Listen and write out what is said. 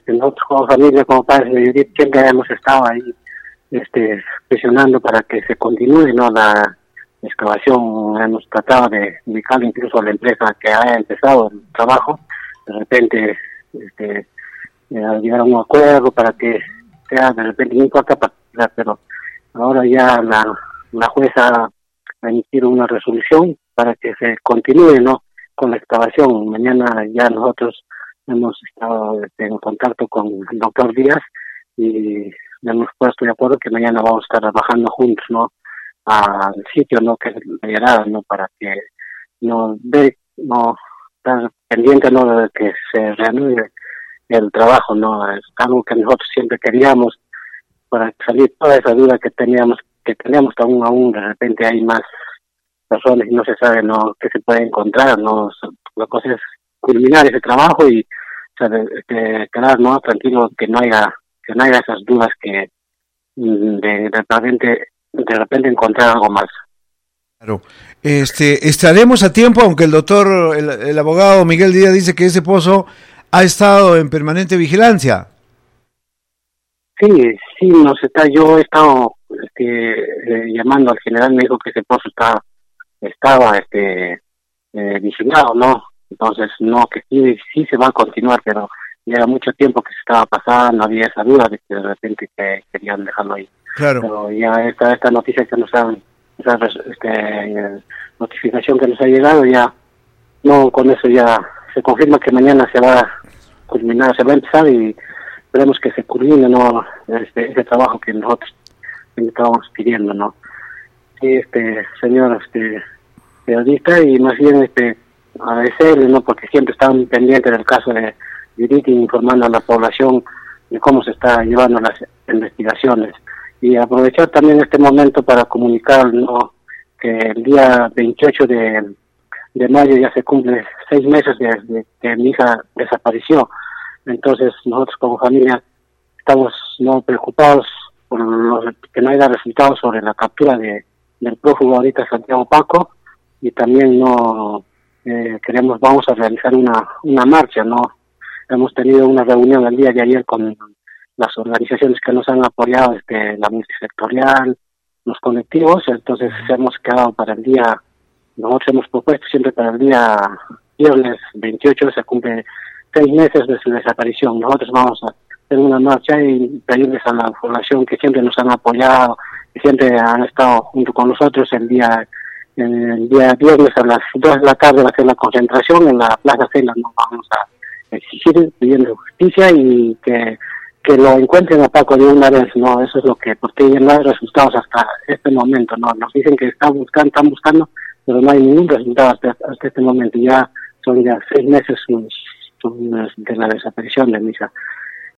nosotros como familia, como padres de Judith, siempre hemos estado ahí presionando para que se continúe, ¿no?, la excavación. Hemos tratado de indicar incluso a la empresa que haya empezado el trabajo, de repente llegar a un acuerdo para que sea, de repente, no importa particular, pero ahora ya la jueza va a emitir una resolución para que se continúe, ¿no?, con la excavación. Mañana ya nosotros hemos estado en contacto con el doctor Díaz y hemos puesto de acuerdo que mañana vamos a estar trabajando juntos, ¿no?, al sitio, ¿no?, que es la llegada, ¿no?, para que no estar pendiente, ¿no?, de que se reanude el trabajo, ¿no? Es algo que nosotros siempre queríamos para salir toda esa duda que teníamos aún de repente hay más personas y no se sabe, ¿no?, qué se puede encontrar, ¿no? La cosa es culminar ese trabajo y quedar, ¿no?, tranquilo, que no haya esas dudas que de repente encontrar algo más. Claro. Estaremos a tiempo, aunque el abogado Miguel Díaz dice que ese pozo ha estado en permanente vigilancia. Sí, yo he estado llamando al general, me dijo que ese pozo estaba vigilado, ¿no? Entonces, no, que sí se va a continuar, pero ya era mucho tiempo que se estaba pasando, había esa duda de que de repente que querían dejarlo ahí. Claro. Pero ya esta noticia que nos han, esa notificación que nos ha llegado, ya, no, con eso ya se confirma que mañana se va a culminar, se va a empezar y esperemos que se culmine, ¿no?, ese trabajo que nosotros estábamos pidiendo, ¿no? Sí, señor periodista, y más bien agradecerle, ¿no?, porque siempre están pendientes del caso de Judith, informando a la población de cómo se está llevando las investigaciones. Y aprovechar también este momento para comunicar, ¿no?, que el día 28 de mayo ya se cumple 6 meses de que mi hija desapareció. Entonces nosotros como familia estamos, ¿no?, preocupados por que no haya resultados sobre la captura del prófugo ahorita, Santiago Paco, y también vamos a realizar una marcha, ¿no? Hemos tenido una reunión el día de ayer con las organizaciones que nos han apoyado, la multisectorial, los colectivos. Entonces hemos quedado nosotros hemos propuesto siempre para el día viernes 28, se cumple 6 meses de su desaparición. Nosotros vamos a hacer una marcha y pedirles a la población que siempre nos han apoyado, que siempre han estado junto con nosotros. El día viernes a las 2 de la tarde va a ser la concentración en la Plaza Cela. Nos vamos a exigir, pidiendo justicia y que lo encuentren a Paco de una vez, ¿no? Eso es lo que, porque ya no hay resultados hasta este momento, ¿no? Nos dicen que están buscando, pero no hay ningún resultado hasta este momento. Son 6 meses de la desaparición de mi hija.